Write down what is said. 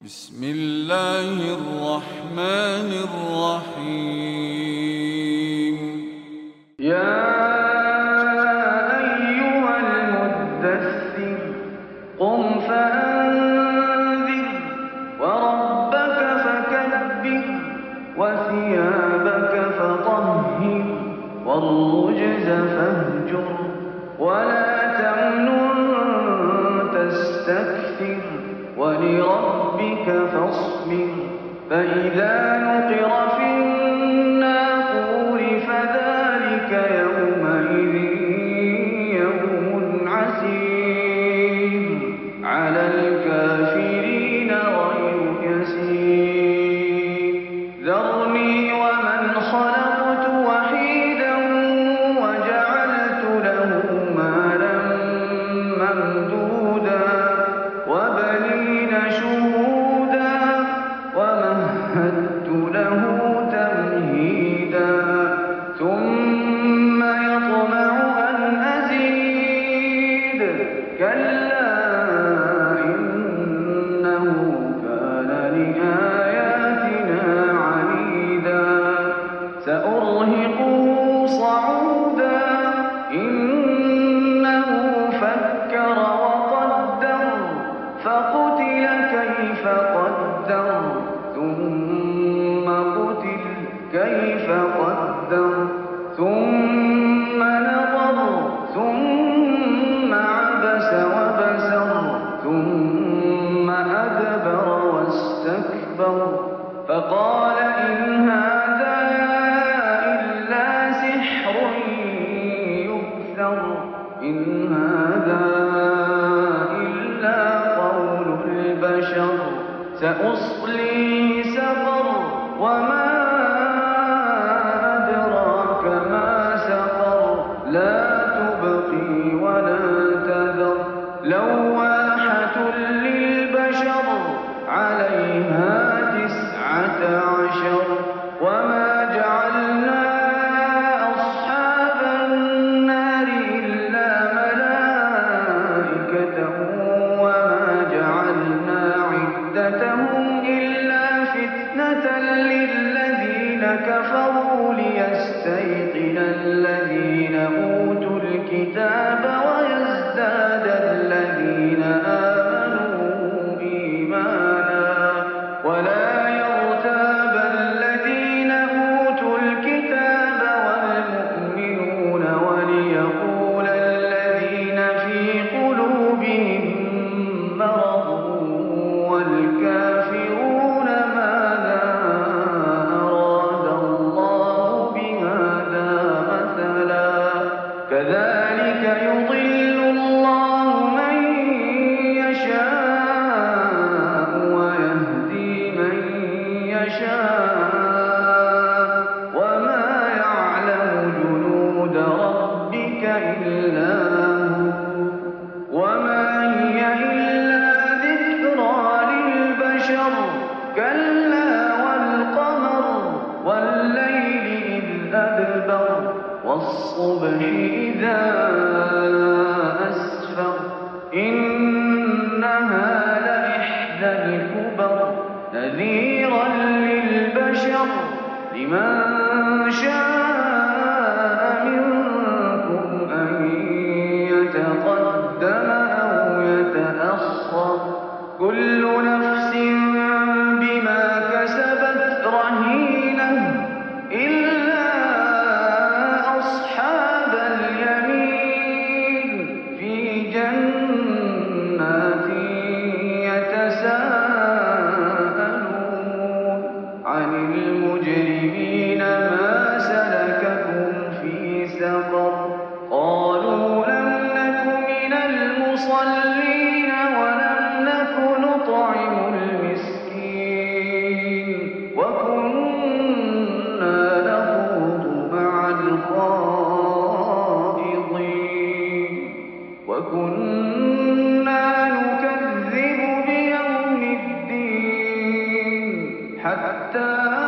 بسم الله الرحمن الرحيم. يا أيها المدثر قم فأنذر وربك فكبر وثيابك فطهر والرجز فاهجر ولا تمنن تستكثر ولربك فاصبر فإذا نقر في الناقور فذلك يومئذ يوم عسير على الكافرين غير يسير ذرني ومن خلقت وحيدا وجعلت له مالا ممدودا وبنين شهودا ومهدت له تمهيدا ثم يطمع أن أزيد كلا إنه كان لآياتنا عنيدا سأرهقه صعودا إنه فكر وقدر فقتل كيف قدر ثم قتل كيف قدر ثم نظر ثم عبس وبسر ثم أدبر واستكبر فقال إن هذا إلا سحر يؤثر إن هذا إلا قول البشر سأصليه سقر وما أدراك ما سقر لا تبقي ولا تذر لواحة للبشر عليها 19 وما جعلنا أصحاب النار إلا ملائكة وما جعلنا عدتهم إلا فتنة للذين كفروا ليستيقن الذين أوتوا الكتاب ويزداد الذين آمنوا إيمانا ولا يرتاب الذين أوتوا الكتاب والمؤمنون وليقول الذين في قلوبهم مرض والكافرون ماذا أراد الله بهذا مثلا كذلك يضل الله من يشاء ويهدي من يشاء وما يعلم جنود ربك إلا هو وما هي إلا ذكرى للبشر كلا والقمر والليل إذ أدبر والصبح إذا أسفر إنها لإحدى الكبر نذيرا للبشر لمن شاء منكم أن يتقدم أو يتأخر كل نفس بما كسبت رهينة إلا أصحاب اليمين في جنات يتساءلون عن المجرمين ما سلككم في سقر قالوا لم نك من المصلين ولم نك نطعم المسكين وكنا نخوض مع الخائضين وكنا نكذب بيوم الدين حتى